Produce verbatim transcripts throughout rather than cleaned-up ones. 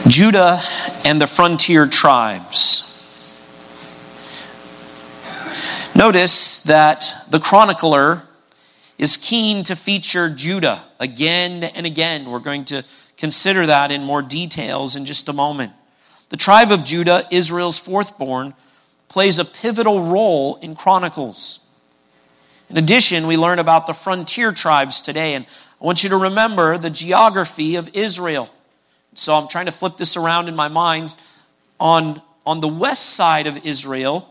Judah and the frontier tribes. Notice that the chronicler is keen to feature Judah again and again. We're going to consider that in more details in just a moment. The tribe of Judah, Israel's fourthborn, plays a pivotal role in Chronicles. In addition, we learn about the frontier tribes today, and I want you to remember the geography of Israel. So I'm trying to flip this around in my mind. On, on the west side of Israel,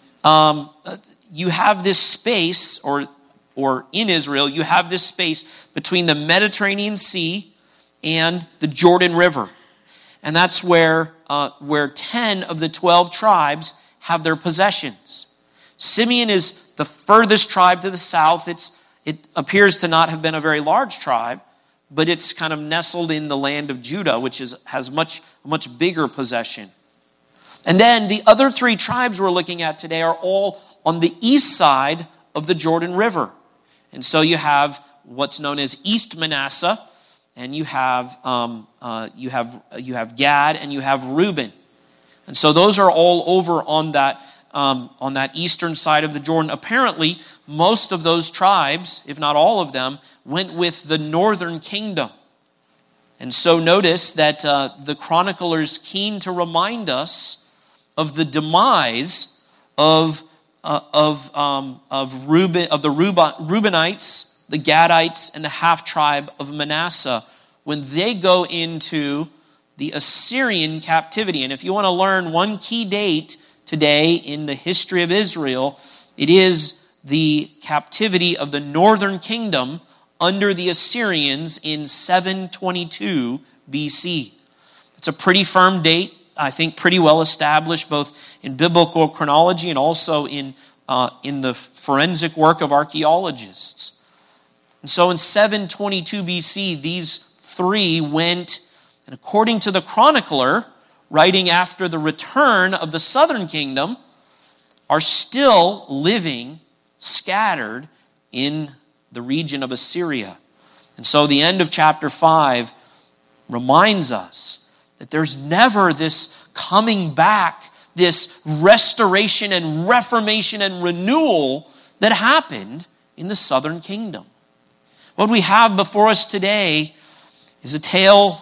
um, you have this space, or, or in Israel, you have this space between the Mediterranean Sea and the Jordan River. And that's where, uh, where ten of the twelve tribes have their possessions. Simeon is the furthest tribe to the south. It's, it appears to not have been a very large tribe, but it's kind of nestled in the land of Judah, which is, has much, much bigger possession. And then the other three tribes we're looking at today are all on the east side of the Jordan River. And so you have what's known as East Manasseh, and you have um, uh, you have you have Gad, and you have Reuben. And so those are all over on that um, on that eastern side of the Jordan. Apparently, most of those tribes, if not all of them, went with the northern kingdom. And so notice that uh, the chronicler is keen to remind us of the demise of uh, of um, of Reuben, of the Reubenites, the Gadites, and the half tribe of Manasseh when they go into the Assyrian captivity. And if you want to learn one key date today in the history of Israel, it is the captivity of the northern kingdom under the Assyrians in seven twenty-two B C. It's a pretty firm date, I think pretty well established both in biblical chronology and also in, uh, in the forensic work of archaeologists. And so in seven twenty-two B C, these three went, and according to the chronicler, writing after the return of the southern kingdom, are still living scattered in the region of Assyria. And so the end of chapter five reminds us that there's never this coming back, this restoration and reformation and renewal that happened in the southern kingdom. What we have before us today is a tale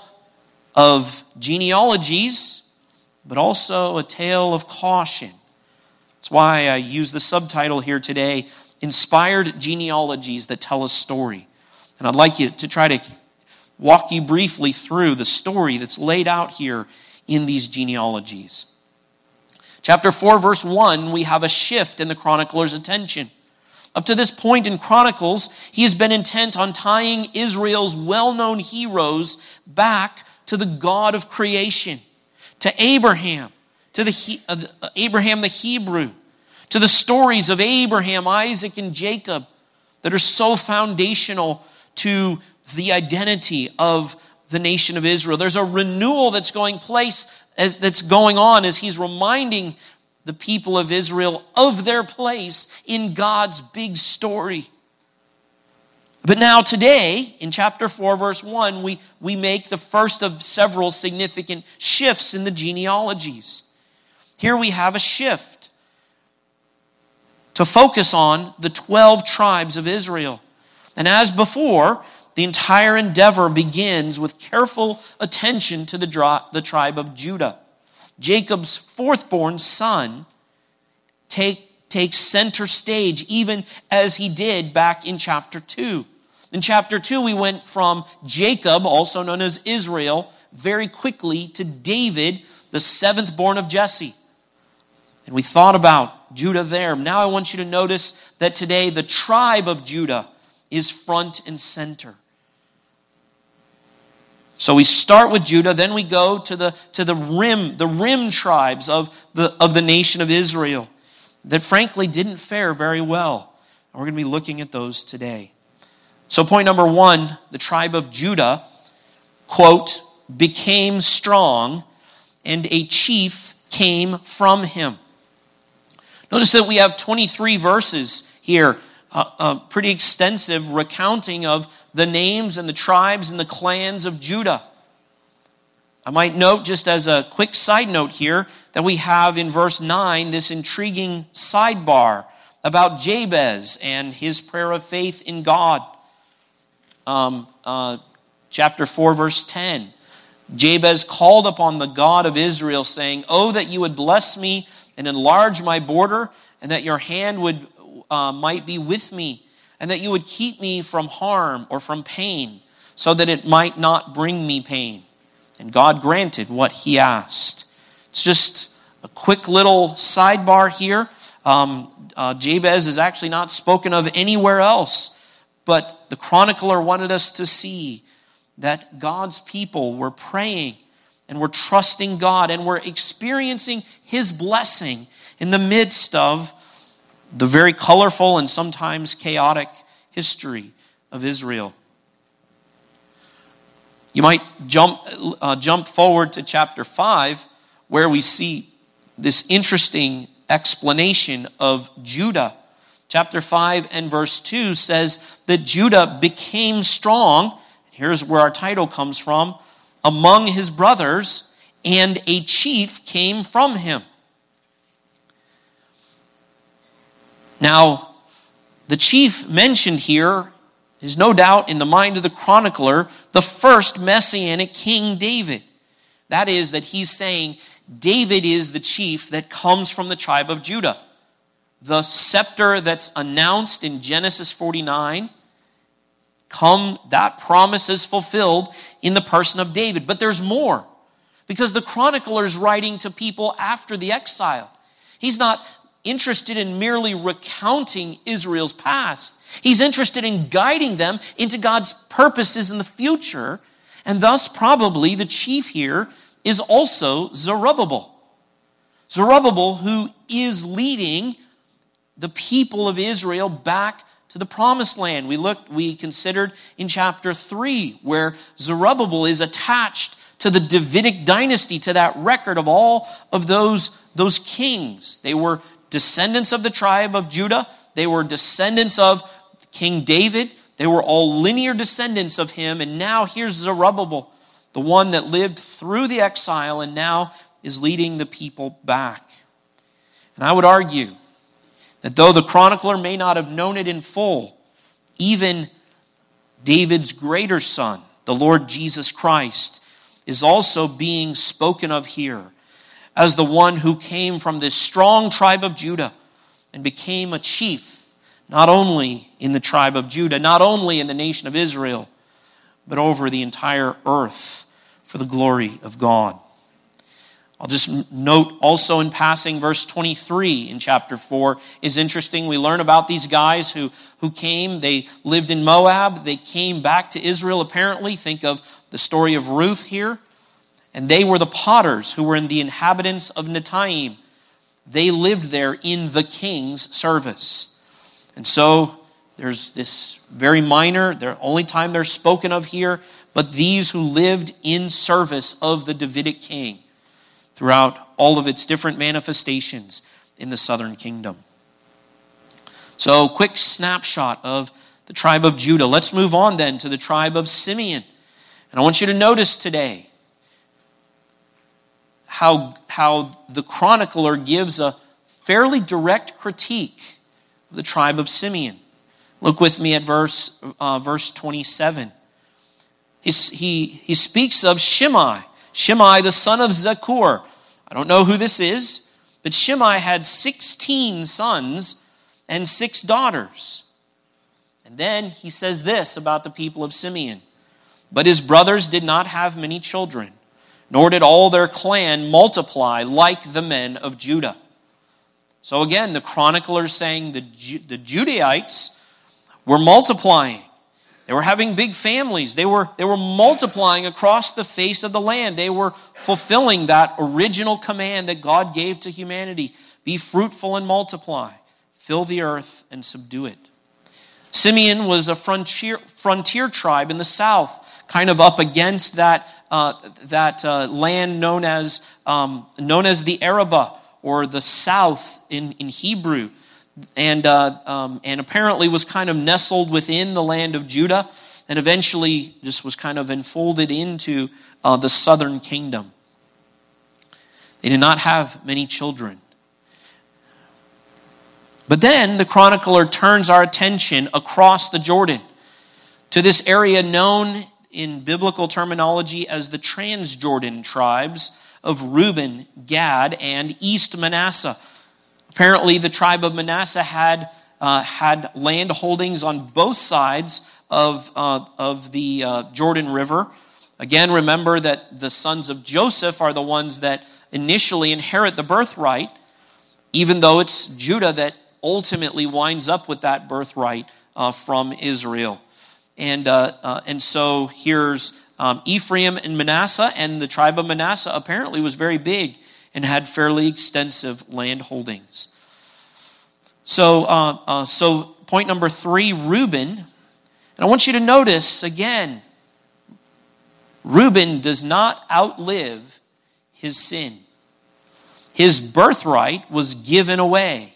of genealogies, but also a tale of caution. That's why I use the subtitle here today, Inspired Genealogies That Tell a Story. And I'd like you to try to walk you briefly through the story that's laid out here in these genealogies. Chapter four, verse one, we have a shift in the chronicler's attention. Up to this point in Chronicles, he has been intent on tying Israel's well-known heroes back to the God of creation, to Abraham, to the uh, Abraham the Hebrew, to the stories of Abraham, Isaac, and Jacob that are so foundational to the identity of the nation of Israel. There's a renewal that's going place as, that's going on as he's reminding the people of Israel of their place in God's big story. But now today, in chapter four, verse one, we, we make the first of several significant shifts in the genealogies. Here we have a shift to focus on the twelve tribes of Israel. And as before, the entire endeavor begins with careful attention to the, dri- the tribe of Judah. Jacob's fourthborn son take, takes center stage, even as he did back in chapter two. In chapter two, we went from Jacob, also known as Israel, very quickly to David, the seventh born of Jesse. And we thought about Judah there. Now I want you to notice that today the tribe of Judah is front and center. So we start with Judah, then we go to the to the rim, the rim tribes of the of the nation of Israel that frankly didn't fare very well. And we're going to be looking at those today. So point number one, the tribe of Judah, quote, became strong, and a chief came from him. Notice that we have twenty-three verses here, a, a pretty extensive recounting of the names and the tribes and the clans of Judah. I might note, just as a quick side note here, that we have in verse nine this intriguing sidebar about Jabez and his prayer of faith in God. Um, uh, chapter four, verse ten. Jabez called upon the God of Israel, saying, "Oh, that you would bless me and enlarge my border, and that your hand would uh, might be with me, and that you would keep me from harm or from pain, so that it might not bring me pain." And God granted what he asked. It's just a quick little sidebar here. Um, uh, Jabez is actually not spoken of anywhere else, but the chronicler wanted us to see that God's people were praying and were trusting God and were experiencing his blessing in the midst of the very colorful and sometimes chaotic history of Israel. You might jump uh, jump forward to chapter five, where we see this interesting explanation of Judah. Chapter five and verse two says that Judah became strong. Here's where our title comes from. Among his brothers, and a chief came from him. Now, the chief mentioned here is no doubt in the mind of the chronicler the first messianic king, David. That is, that he's saying David is the chief that comes from the tribe of Judah. The scepter that's announced in Genesis forty-nine, come, that promise is fulfilled in the person of David. But there's more, because the chronicler is writing to people after the exile. He's not interested in merely recounting Israel's past. He's interested in guiding them into God's purposes in the future. And thus, probably, the chief here is also Zerubbabel. Zerubbabel, who is leading the people of Israel back to the promised land. We looked, we considered in chapter three, where Zerubbabel is attached to the Davidic dynasty, to that record of all of those, those kings. They were descendants of the tribe of Judah. They were descendants of King David. They were all linear descendants of him. And now here's Zerubbabel, the one that lived through the exile and now is leading the people back. And I would argue that though the chronicler may not have known it in full, even David's greater son, the Lord Jesus Christ, is also being spoken of here as the one who came from this strong tribe of Judah and became a chief, not only in the tribe of Judah, not only in the nation of Israel, but over the entire earth for the glory of God. I'll just note also in passing, verse twenty-three in chapter four is interesting. We learn about these guys who, who came. They lived in Moab. They came back to Israel, apparently. Think of the story of Ruth here. And they were the potters who were in the inhabitants of Netaim. They lived there in the king's service. And so there's this very minor, the only time they're spoken of here, but these who lived in service of the Davidic king throughout all of its different manifestations in the southern kingdom. So, quick snapshot of the tribe of Judah. Let's move on then to the tribe of Simeon. And I want you to notice today how, how the chronicler gives a fairly direct critique of the tribe of Simeon. Look with me at verse, uh, verse twenty-seven. He's, he, he speaks of Shimei. Shimei, the son of Zakur. I don't know who this is, but Shimei had sixteen sons and six daughters. And then he says this about the people of Simeon. But his brothers did not have many children, nor did all their clan multiply like the men of Judah. So again, the chronicler is saying the, the Judaites were multiplying. They were having big families. They were, they were multiplying across the face of the land. They were fulfilling that original command that God gave to humanity. Be fruitful and multiply. Fill the earth and subdue it. Simeon was a frontier, frontier tribe in the south, kind of up against that, uh, that uh, land known as, um, known as the Arabah, or the south in, in Hebrew. And uh, um, and apparently was kind of nestled within the land of Judah. and eventually just was kind of enfolded into uh, the southern kingdom. They did not have many children. But then the chronicler turns our attention across the Jordan to this area known in biblical terminology as the Transjordan tribes of Reuben, Gad, and East Manasseh. Apparently, the tribe of Manasseh had uh, had land holdings on both sides of, uh, of the uh, Jordan River. Again, remember that the sons of Joseph are the ones that initially inherit the birthright, even though it's Judah that ultimately winds up with that birthright uh, from Israel. And uh, uh, and so here's um, Ephraim and Manasseh, and the tribe of Manasseh apparently was very big and had fairly extensive land holdings. So, uh, uh, so point number three, Reuben. And I want you to notice again, Reuben does not outlive his sin. His birthright was given away.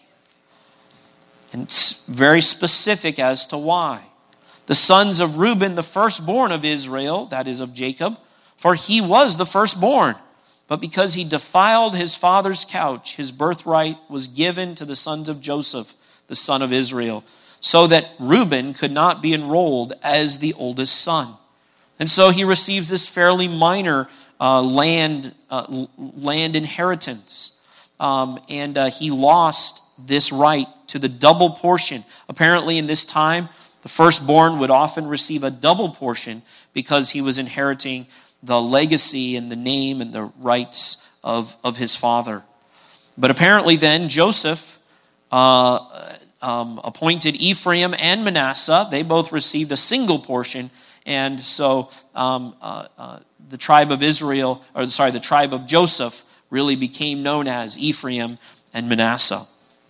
And it's very specific as to why. The sons of Reuben, the firstborn of Israel, that is of Jacob, for he was the firstborn. But because he defiled his father's couch, his birthright was given to the sons of Joseph, the son of Israel, so that Reuben could not be enrolled as the oldest son. And so he receives this fairly minor uh, land, uh, land inheritance. Um, and uh, he lost this right to the double portion. Apparently in this time, the firstborn would often receive a double portion because he was inheriting the legacy and the name and the rights of, of his father. But apparently then Joseph uh, um, appointed Ephraim and Manasseh. They both received a single portion. And so um, uh, uh, the tribe of Israel, or sorry, the tribe of Joseph really became known as Ephraim and Manasseh.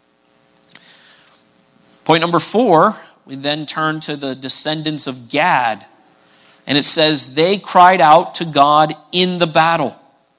Point number four, we then turn to the descendants of Gad. And it says, they cried out to God in the battle.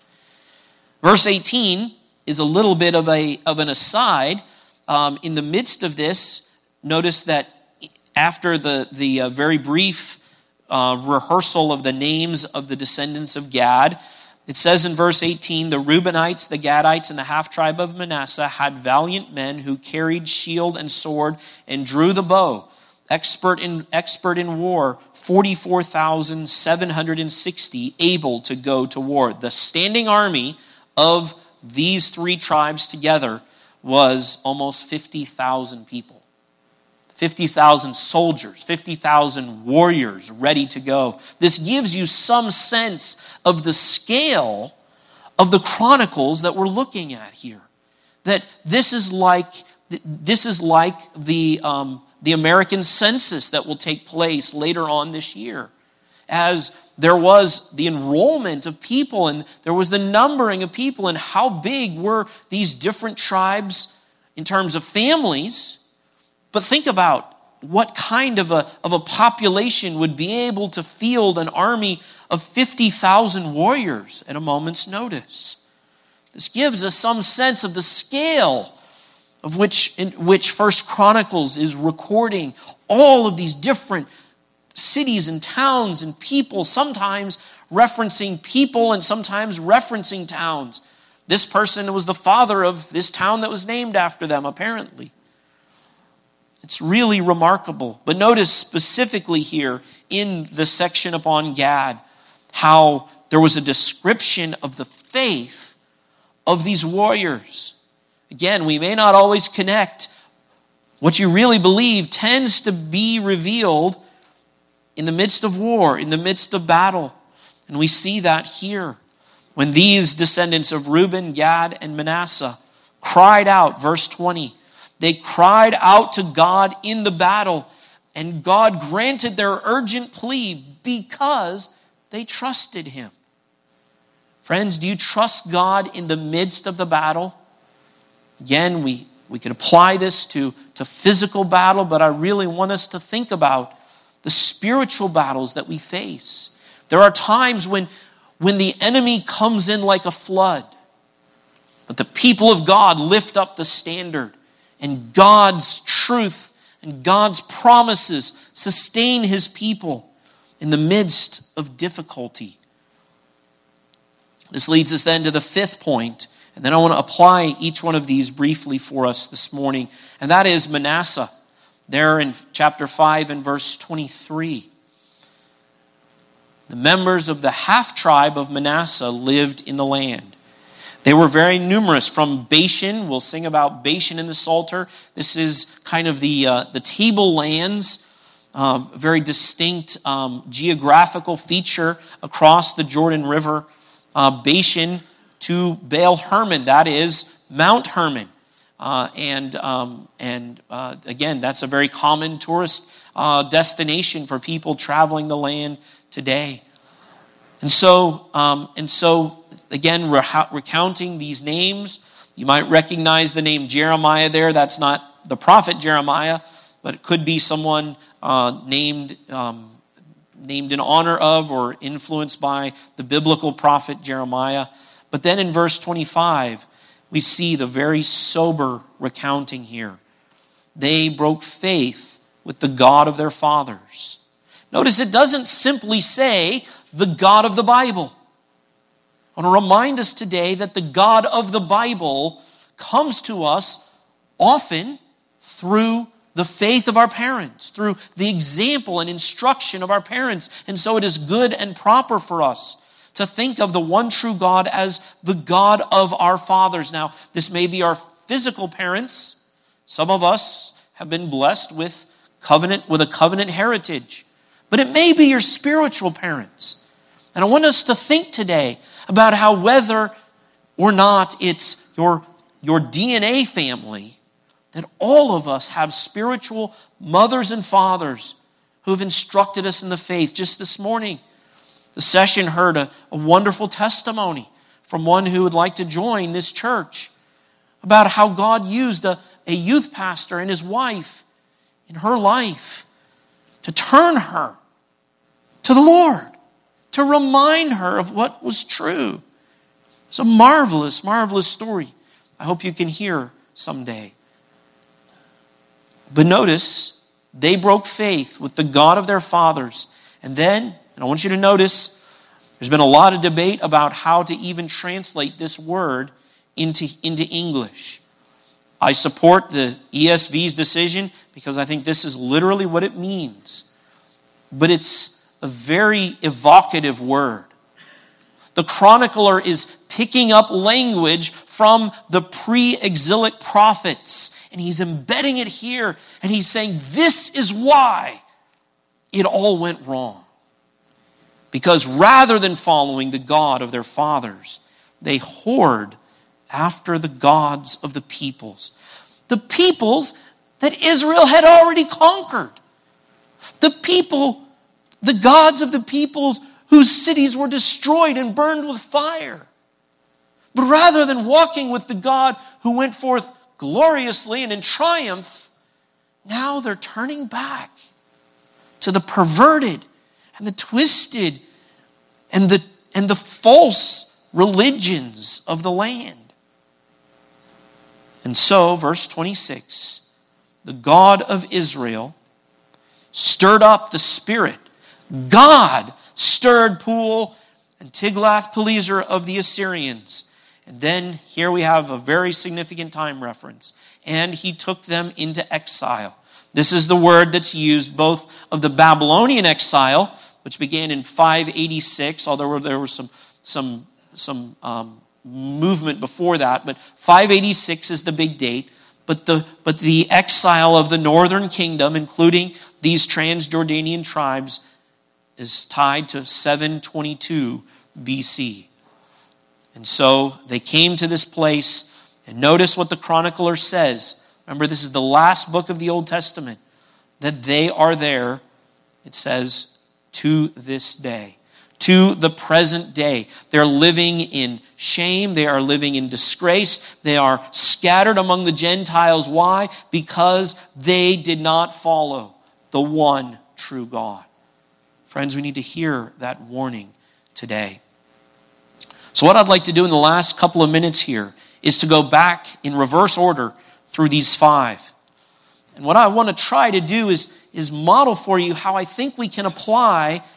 Verse eighteen is a little bit of, a, of an aside. Um, in the midst of this, notice that after the, the uh, very brief uh, rehearsal of the names of the descendants of Gad, it says in verse eighteen, the Reubenites, the Gadites, and the half-tribe of Manasseh had valiant men who carried shield and sword and drew the bow. Expert in, expert in war, forty-four thousand seven hundred sixty able to go to war. The standing army of these three tribes together was almost fifty thousand people. fifty thousand soldiers, fifty thousand warriors ready to go. This gives you some sense of the scale of the chronicles that we're looking at here. That this is like, this is like the... Um, the American census that will take place later on this year. As there was the enrollment of people and there was the numbering of people and how big were these different tribes in terms of families. But think about what kind of a, of a population would be able to field an army of fifty thousand warriors at a moment's notice. This gives us some sense of the scale of which in which First Chronicles is recording all of these different cities and towns and people, sometimes referencing people and sometimes referencing towns. This person was the father of this town that was named after them, apparently. It's really remarkable. But notice specifically here in the section upon Gad, how there was a description of the faith of these warriors. Again, we may not always connect. What you really believe tends to be revealed in the midst of war, in the midst of battle. And we see that here. When these descendants of Reuben, Gad, and Manasseh cried out, verse twenty, they cried out to God in the battle, and God granted their urgent plea because they trusted him. Friends, do you trust God in the midst of the battle? Again, we, we can apply this to, to physical battle, but I really want us to think about the spiritual battles that we face. There are times when, when the enemy comes in like a flood, but the people of God lift up the standard, and God's truth and God's promises sustain his people. in the midst of difficulty. This leads us then to the fifth point, and then I want to apply each one of these briefly for us this morning, and that is Manasseh. There in chapter five and verse twenty-three. The members of the half-tribe of Manasseh lived in the land. They were very numerous from Bashan. We'll sing about Bashan in the Psalter. This is kind of the, uh, the tablelands, uh, a very distinct um, geographical feature across the Jordan River. Uh, Bashan to Baal Hermon, that is Mount Hermon. Uh, and um, and uh, again, that's a very common tourist uh, destination for people traveling the land today. And so, um, and so again, reha- recounting these names, you might recognize the name Jeremiah there. That's not the prophet Jeremiah, but it could be someone uh, named um, named in honor of or influenced by the biblical prophet Jeremiah. But then in verse twenty-five, we see the very sober recounting here. They broke faith with the God of their fathers. Notice it doesn't simply say the God of the Bible. I want to remind us today that the God of the Bible comes to us often through the faith of our parents, through the example and instruction of our parents. And so it is good and proper for us to think of the one true God as the God of our fathers. Now, this may be our physical parents. Some of us have been blessed with covenant, with a covenant heritage. But it may be your spiritual parents. And I want us to think today about how whether or not it's your, your D N A family, that all of us have spiritual mothers and fathers who have instructed us in the faith. Just this morning, the session heard a, a wonderful testimony from one who would like to join this church about how God used a, a youth pastor and his wife in her life to turn her to the Lord, to remind her of what was true. It's a marvelous, marvelous story. I hope you can hear someday. But notice, they broke faith with the God of their fathers. And then, and I want you to notice, there's been a lot of debate about how to even translate this word into, into English. I support the E S V's decision because I think this is literally what it means. But it's a very evocative word. The chronicler is picking up language from the pre-exilic prophets, and he's embedding it here, and he's saying, this is why it all went wrong. Because rather than following the God of their fathers, they whored after the gods of the peoples. The peoples that Israel had already conquered. The people, the gods of the peoples whose cities were destroyed and burned with fire. But rather than walking with the God who went forth gloriously and in triumph, now they're turning back to the perverted and the twisted and the, and the false religions of the land. And so, verse twenty-six, the God of Israel stirred up the spirit. God stirred Pul and Tiglath-Pileser of the Assyrians. And then here we have a very significant time reference. And he took them into exile. This is the word that's used both of the Babylonian exile, which began in five eighty-six, although there was some, some, some um, movement before that. But five eighty-six is the big date. But the, but the exile of the northern kingdom, including these Transjordanian tribes, is tied to seven twenty-two B C. And so they came to this place, and notice what the chronicler says. Remember, this is the last book of the Old Testament, that they are there, it says, to this day, to the present day. They're living in shame. They are living in disgrace. They are scattered among the Gentiles. Why? Because they did not follow the one true God. Friends, we need to hear that warning today. So what I'd like to do in the last couple of minutes here is to go back in reverse order through these five. And what I want to try to do is, is model for you how I think we can apply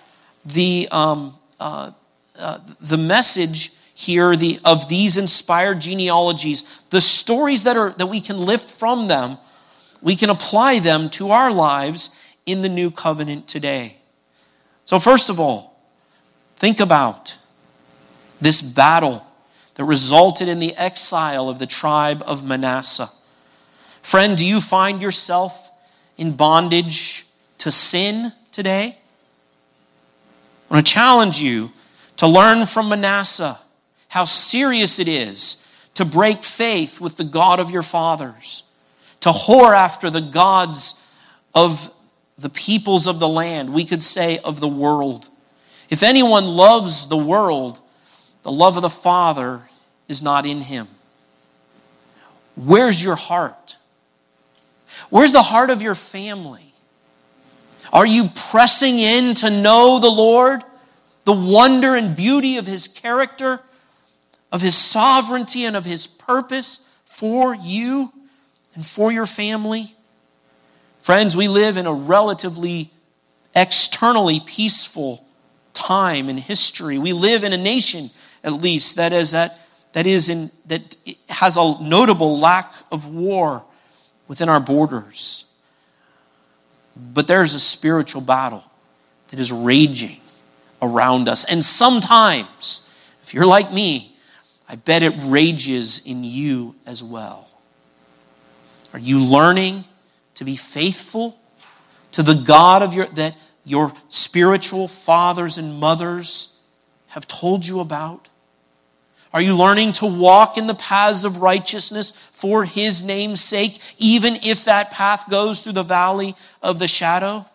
the um, uh, uh, the message here the of these inspired genealogies, the stories that are that we can lift from them, we can apply them to our lives in the new covenant today. So first of all, think about this battle that resulted in the exile of the tribe of Manasseh. Friend, do you find yourself in bondage to sin today? I want to challenge you to learn from Manasseh how serious it is to break faith with the God of your fathers, to whore after the gods of the peoples of the land, we could say of the world. If anyone loves the world, the love of the Father is not in him. Where's your heart? Where's the heart of your family? Are you pressing in to know the Lord, the wonder and beauty of His character, of His sovereignty and of His purpose for you and for your family? Friends, we live in a relatively externally peaceful time in history. We live in a nation, at least, that is that that is in that has a notable lack of war within our borders. But there's a spiritual battle that is raging around us. And sometimes, if you're like me, I bet it rages in you as well. Are you learning to be faithful to the God of your that your spiritual fathers and mothers have told you about? Are you learning to walk in the paths of righteousness for His name's sake, even if that path goes through the valley of the shadow?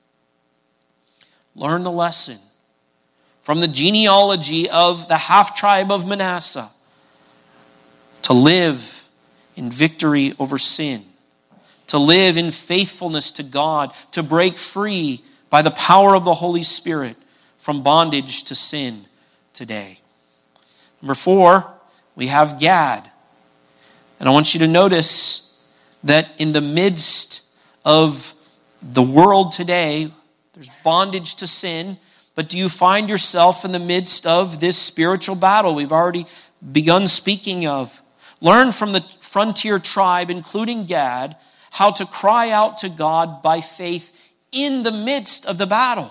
Learn the lesson from the genealogy of the half-tribe of Manasseh to live in victory over sin, to live in faithfulness to God, to break free by the power of the Holy Spirit from bondage to sin today. Number four, we have Gad. And I want you to notice that in the midst of the world today, there's bondage to sin, but do you find yourself in the midst of this spiritual battle we've already begun speaking of? Learn from the frontier tribe, including Gad, how to cry out to God by faith in the midst of the battle.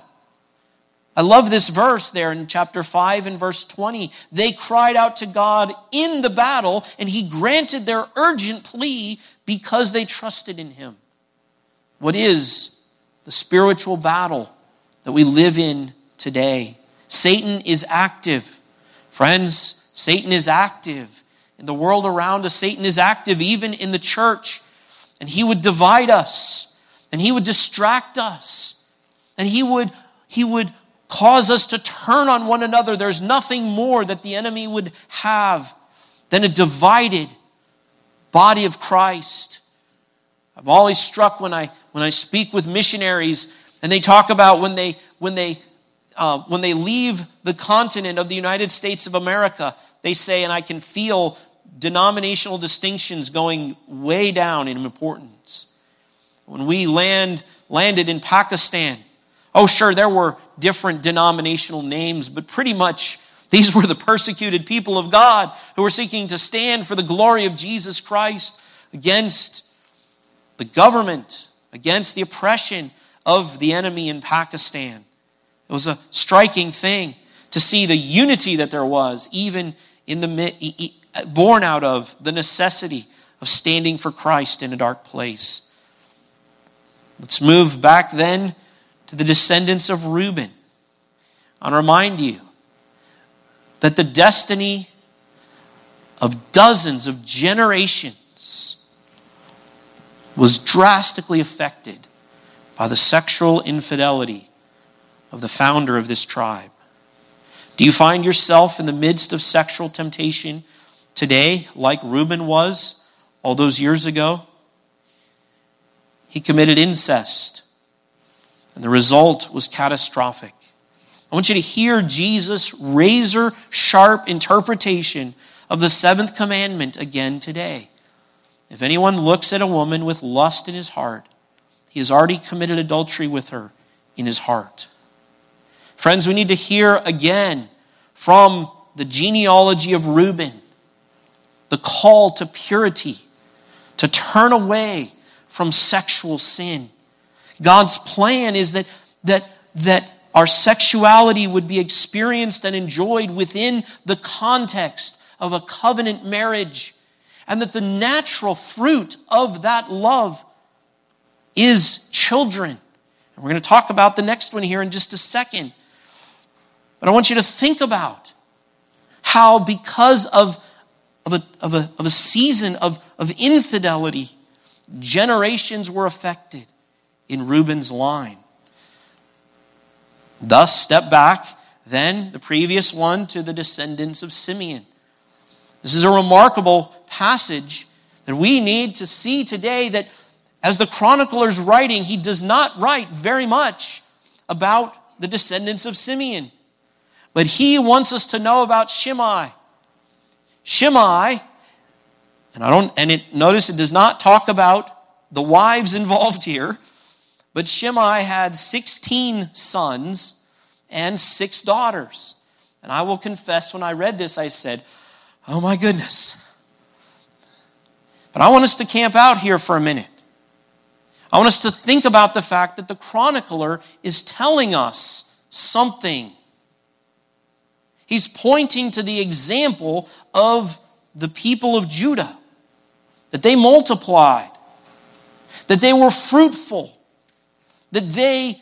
I love this verse there in chapter five and verse twenty. They cried out to God in the battle, and He granted their urgent plea because they trusted in Him. What is the spiritual battle that we live in today? Satan is active. Friends, Satan is active. In the world around us, Satan is active even in the church. And he would divide us. And he would distract us. And he would, he would cause us to turn on one another. There's nothing more that the enemy would have than a divided body of Christ. I'm always struck when I when I speak with missionaries and they talk about when they when they uh, when they leave the continent of the United States of America, they say, and I can feel denominational distinctions going way down in importance. When we land landed in Pakistan, oh sure, there were different denominational names, but pretty much these were the persecuted people of God who were seeking to stand for the glory of Jesus Christ against the government, against the oppression of the enemy in Pakistan. It was a striking thing to see the unity that there was, even in the born out of the necessity of standing for Christ in a dark place. Let's move back then to the descendants of Reuben. I'll remind you that the destiny of dozens of generations was drastically affected by the sexual infidelity of the founder of this tribe. Do you find yourself in the midst of sexual temptation today, like Reuben was all those years ago? He committed incest, and the result was catastrophic. I want you to hear Jesus' razor-sharp interpretation of the seventh commandment again today. If anyone looks at a woman with lust in his heart, he has already committed adultery with her in his heart. Friends, we need to hear again from the genealogy of Reuben the call to purity, to turn away from sexual sin. God's plan is that, that, that our sexuality would be experienced and enjoyed within the context of a covenant marriage, and that the natural fruit of that love is children. And we're going to talk about the next one here in just a second. But I want you to think about how, because of, of, a, of, a, of a season of, of infidelity, generations were affected in Reuben's line. Thus, step back, then the previous one, to the descendants of Simeon. This is a remarkable passage that we need to see today, that as the chronicler's writing, he does not write very much about the descendants of Simeon. But he wants us to know about Shimei. Shimei, and I don't, and it, notice it does not talk about the wives involved here, but Shimei had sixteen sons and six daughters. And I will confess, when I read this, I said, oh my goodness. But I want us to camp out here for a minute. I want us to think about the fact that the chronicler is telling us something. He's pointing to the example of the people of Judah, that they multiplied, that they were fruitful, that they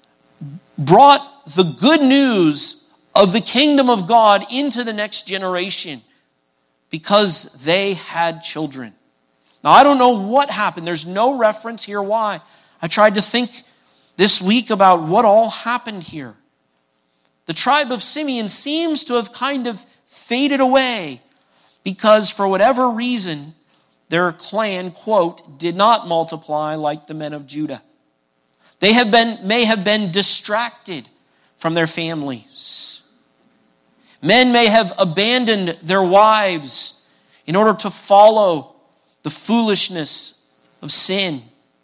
brought the good news of the kingdom of God into the next generation because they had children. Now, I don't know what happened. There's no reference here why. I tried to think this week about what all happened here. The tribe of Simeon seems to have kind of faded away because, for whatever reason, their clan, quote, did not multiply like the men of Judah. They have been, may have been distracted from their families. Men may have abandoned their wives in order to follow the foolishness of sin.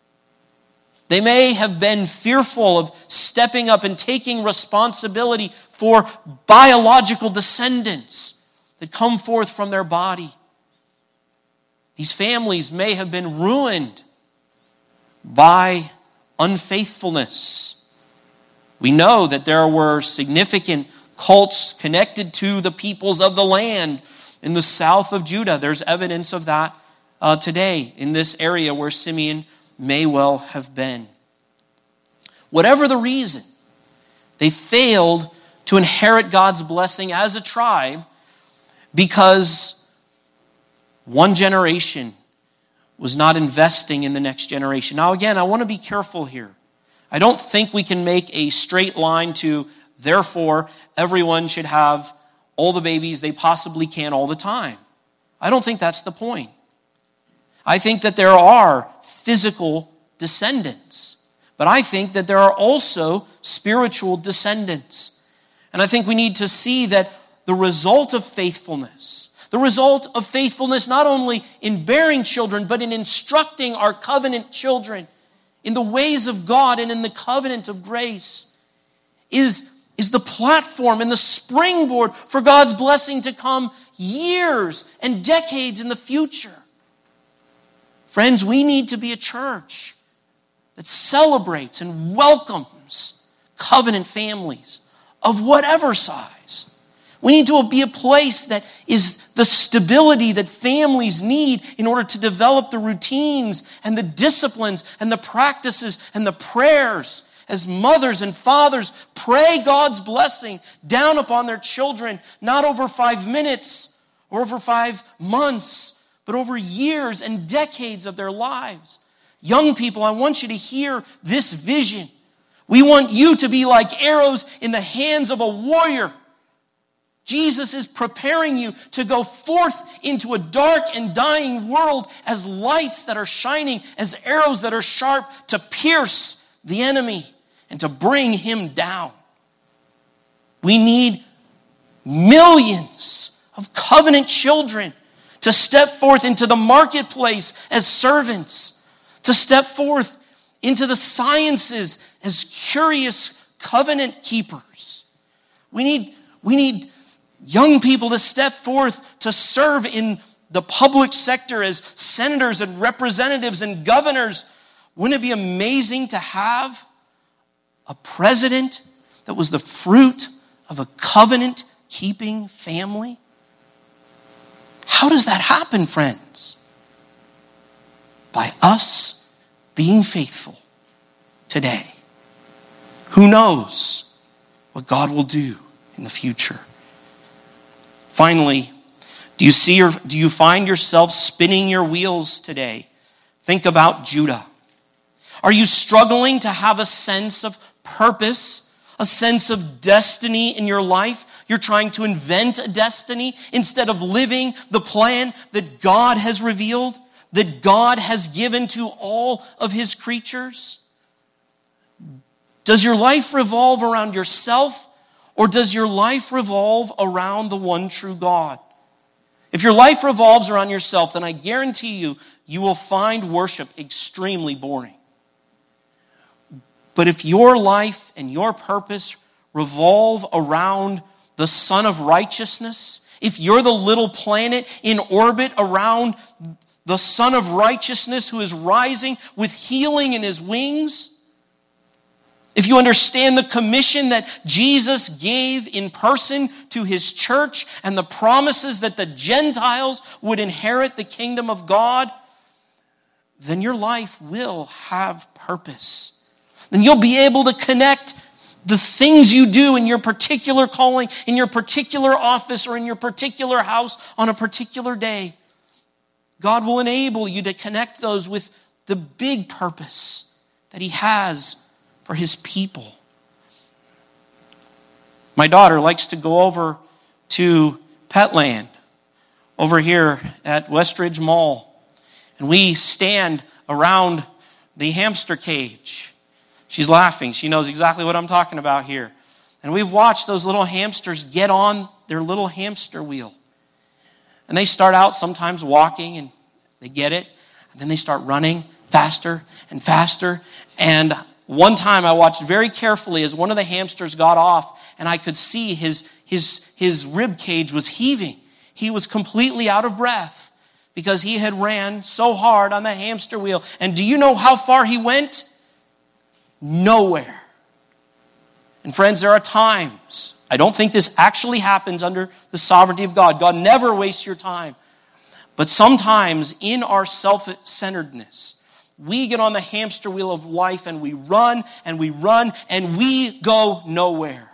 They may have been fearful of stepping up and taking responsibility for biological descendants that come forth from their body. These families may have been ruined by unfaithfulness. We know that there were significant cults connected to the peoples of the land in the south of Judah. There's evidence of that uh, today in this area where Simeon may well have been. Whatever the reason, they failed to inherit God's blessing as a tribe because one generation was not investing in the next generation. Now again, I want to be careful here. I don't think we can make a straight line to, therefore, everyone should have all the babies they possibly can all the time. I don't think that's the point. I think that there are physical descendants, but I think that there are also spiritual descendants. And I think we need to see that the result of faithfulness, the result of faithfulness not only in bearing children, but in instructing our covenant children in the ways of God and in the covenant of grace, is, is the platform and the springboard for God's blessing to come years and decades in the future. Friends, we need to be a church that celebrates and welcomes covenant families of whatever size. We need to be a place that is the stability that families need in order to develop the routines and the disciplines and the practices and the prayers as mothers and fathers pray God's blessing down upon their children, not over five minutes or over five months, but over years and decades of their lives. Young people, I want you to hear this vision. We want you to be like arrows in the hands of a warrior. Jesus is preparing you to go forth into a dark and dying world as lights that are shining, as arrows that are sharp, to pierce the enemy and to bring him down. We need millions of covenant children to step forth into the marketplace as servants, to step forth into the sciences as curious covenant keepers. We need, we need young people to step forth to serve in the public sector as senators and representatives and governors. Wouldn't it be amazing to have a president that was the fruit of a covenant-keeping family? How does that happen, friends? By us being faithful today. Who knows what God will do in the future? Finally, do you see or do you find yourself spinning your wheels today? Think about Judah. Are you struggling to have a sense of purpose, a sense of destiny in your life? You're trying to invent a destiny instead of living the plan that God has revealed, that God has given to all of his creatures? Does your life revolve around yourself, or does your life revolve around the one true God? If your life revolves around yourself, then I guarantee you, you will find worship extremely boring. But if your life and your purpose revolve around the Son of Righteousness, if you're the little planet in orbit around the Son of Righteousness who is rising with healing in his wings, if you understand the commission that Jesus gave in person to his church and the promises that the Gentiles would inherit the kingdom of God, then your life will have purpose. Then you'll be able to connect the things you do in your particular calling, in your particular office, or in your particular house on a particular day. God will enable you to connect those with the big purpose that he has for his people. My daughter likes to go over to Petland over here at Westridge Mall, and we stand around the hamster cage. She's laughing. She knows exactly what I'm talking about here. And we've watched those little hamsters get on their little hamster wheel. And they start out sometimes walking, and they get it, and then they start running faster and faster. And one time I watched very carefully as one of the hamsters got off, and I could see his, his, his rib cage was heaving. He was completely out of breath because he had ran so hard on the hamster wheel. And do you know how far he went? Nowhere. And friends, there are times, I don't think this actually happens under the sovereignty of God. God never wastes your time. But sometimes in our self-centeredness, we get on the hamster wheel of life and we run and we run and we go nowhere.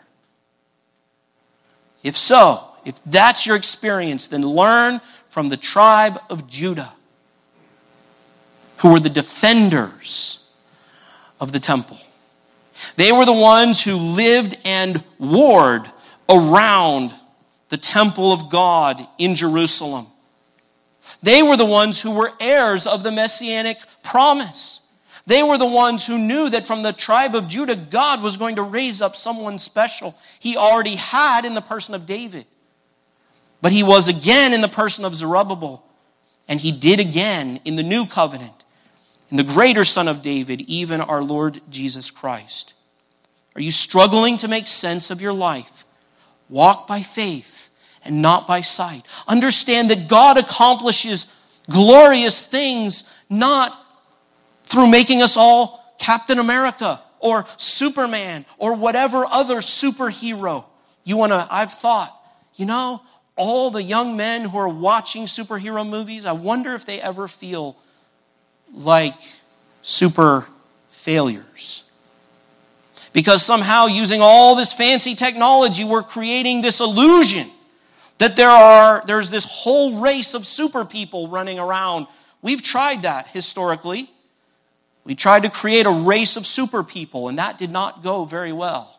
If so, if that's your experience, then learn from the tribe of Judah, who were the defenders of the temple. They were the ones who lived and warred around the temple of God in Jerusalem. They were the ones who were heirs of the messianic promise. They were the ones who knew that from the tribe of Judah, God was going to raise up someone special. He already had in the person of David. But he was again in the person of Zerubbabel. And he did again in the new covenant, in the greater Son of David, even our Lord Jesus Christ. Are you struggling to make sense of your life? Walk by faith and not by sight. Understand that God accomplishes glorious things not through making us all Captain America or Superman or whatever other superhero you want to. I've thought, you know, all the young men who are watching superhero movies, I wonder if they ever feel like super failures. Because somehow using all this fancy technology, we're creating this illusion that there are there's this whole race of super people running around. We've tried that historically. We tried to create a race of super people, and that did not go very well.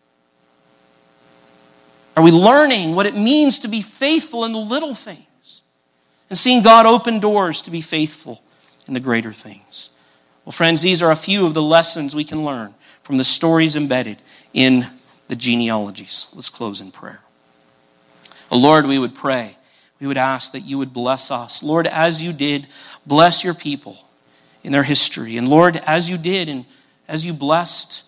Are we learning what it means to be faithful in the little things and seeing God open doors to be faithful in the greater things? Well, friends, these are a few of the lessons we can learn from the stories embedded in the genealogies. Let's close in prayer. Oh, Lord, we would pray. We would ask that you would bless us. Lord, as you did, bless your people in their history. And Lord, as you did and as you blessed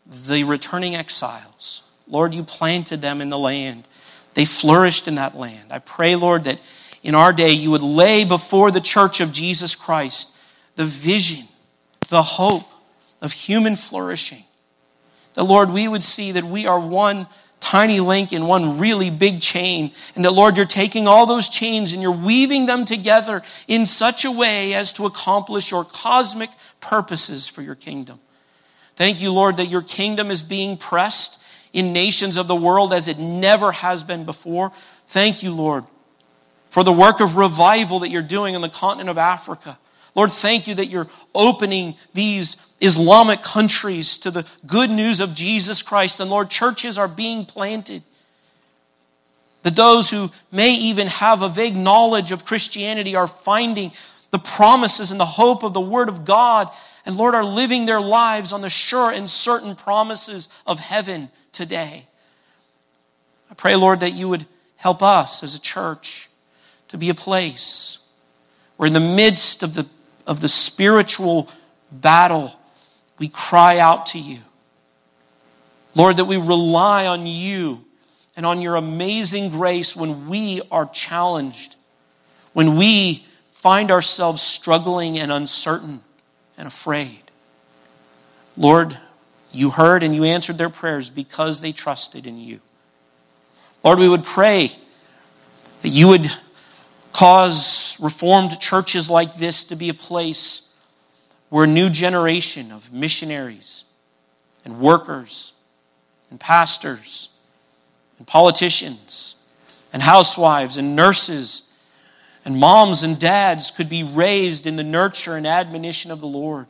the returning exiles. Lord, you planted them in the land. They flourished in that land. I pray, Lord, that in our day you would lay before the church of Jesus Christ the vision, the hope of human flourishing. That, Lord, we would see that we are one tiny link in one really big chain. And that, Lord, you're taking all those chains and you're weaving them together in such a way as to accomplish your cosmic purposes for your kingdom. Thank you, Lord, that your kingdom is being pressed in nations of the world as it never has been before. Thank you, Lord, for the work of revival that you're doing on the continent of Africa. Lord, thank you that you're opening these Islamic countries to the good news of Jesus Christ. And Lord, churches are being planted. That those who may even have a vague knowledge of Christianity are finding the promises and the hope of the Word of God. And Lord, are living their lives on the sure and certain promises of heaven today. I pray, Lord, that you would help us as a church to be a place where in the midst of the of the spiritual battle, we cry out to you. Lord, that we rely on you and on your amazing grace when we are challenged, when we find ourselves struggling and uncertain and afraid. Lord, you heard and you answered their prayers because they trusted in you. Lord, we would pray that you would cause Reformed churches like this to be a place where a new generation of missionaries and workers and pastors and politicians and housewives and nurses and moms and dads could be raised in the nurture and admonition of the Lord.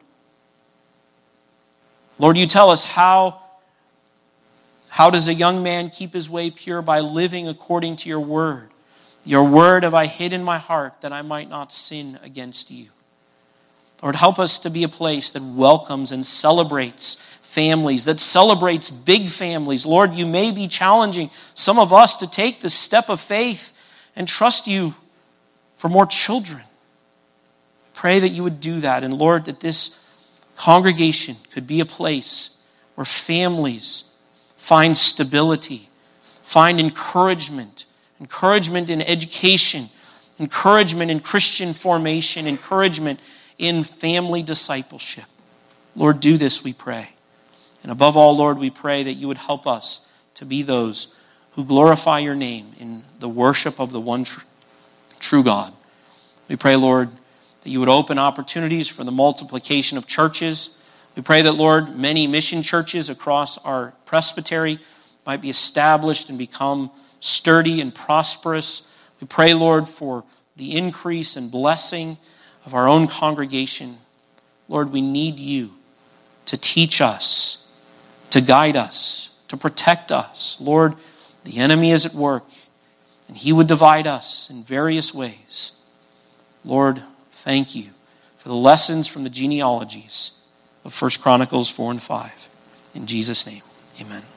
Lord, you tell us how, how does a young man keep his way pure? By living according to your word. Your word have I hid in my heart that I might not sin against you. Lord, help us to be a place that welcomes and celebrates families, that celebrates big families. Lord, you may be challenging some of us to take the step of faith and trust you for more children. Pray that you would do that. And Lord, that this congregation could be a place where families find stability, find encouragement, encouragement in education, encouragement in Christian formation, encouragement in family discipleship. Lord, do this, we pray. And above all, Lord, we pray that you would help us to be those who glorify your name in the worship of the one tr- true God. We pray, Lord, that you would open opportunities for the multiplication of churches. We pray that, Lord, many mission churches across our presbytery might be established and become sturdy and prosperous. We pray, Lord, for the increase and blessing of our own congregation. Lord, we need you to teach us, to guide us, to protect us. Lord, the enemy is at work, and he would divide us in various ways. Lord, thank you for the lessons from the genealogies of First Chronicles four and five. In Jesus' name, amen.